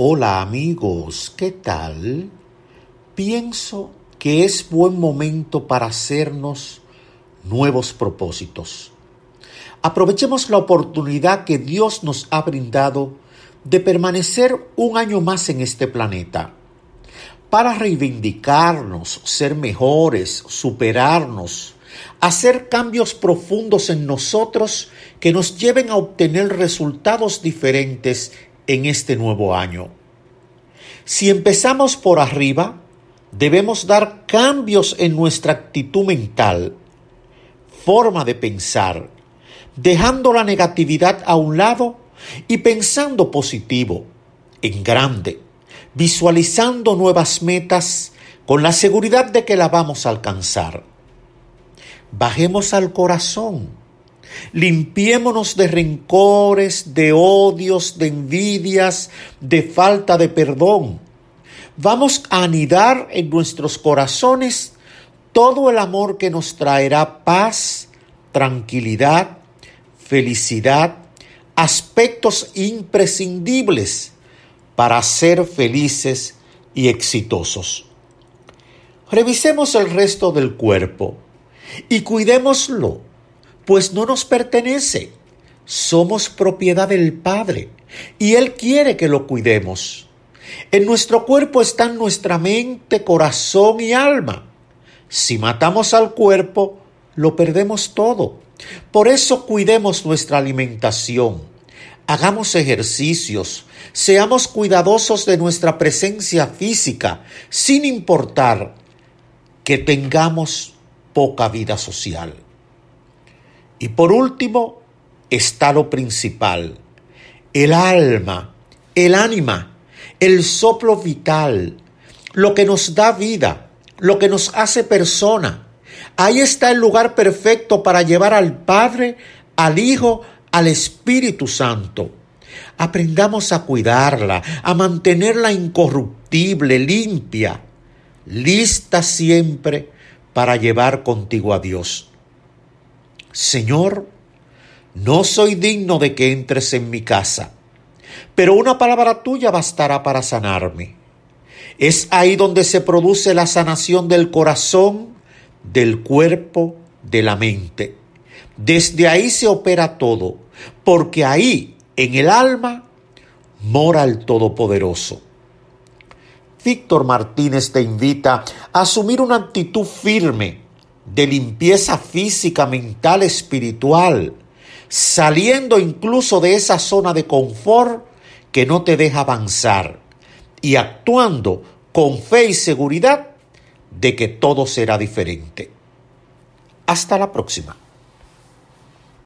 Hola amigos, ¿qué tal? Pienso que es buen momento para hacernos nuevos propósitos. Aprovechemos la oportunidad que Dios nos ha brindado de permanecer un año más en este planeta, para reivindicarnos, ser mejores, superarnos, hacer cambios profundos en nosotros que nos lleven a obtener resultados diferentes en este nuevo año. Si empezamos por arriba, debemos dar cambios en nuestra actitud mental, forma de pensar, dejando la negatividad a un lado y pensando positivo, en grande, visualizando nuevas metas con la seguridad de que la vamos a alcanzar. Bajemos al corazón, limpiémonos de rencores, de odios, de envidias, de falta de perdón. Vamos a anidar en nuestros corazones todo el amor que nos traerá paz, tranquilidad, felicidad, aspectos imprescindibles para ser felices y exitosos. Revisemos el resto del cuerpo y cuidémoslo, pues no nos pertenece. Somos propiedad del Padre y Él quiere que lo cuidemos. En nuestro cuerpo están nuestra mente, corazón y alma. Si matamos al cuerpo, lo perdemos todo. Por eso cuidemos nuestra alimentación, hagamos ejercicios, seamos cuidadosos de nuestra presencia física, sin importar que tengamos poca vida social. Y por último, está lo principal, el alma, el ánima, el soplo vital, lo que nos da vida, lo que nos hace persona. Ahí está el lugar perfecto para llevar al Padre, al Hijo, al Espíritu Santo. Aprendamos a cuidarla, a mantenerla incorruptible, limpia, lista siempre para llevar contigo a Dios. Señor, no soy digno de que entres en mi casa, pero una palabra tuya bastará para sanarme. Es ahí donde se produce la sanación del corazón, del cuerpo, de la mente. Desde ahí se opera todo, porque ahí, en el alma, mora el Todopoderoso. Víctor Martínez te invita a asumir una actitud firme de limpieza física, mental, espiritual, saliendo incluso de esa zona de confort que no te deja avanzar y actuando con fe y seguridad de que todo será diferente. Hasta la próxima.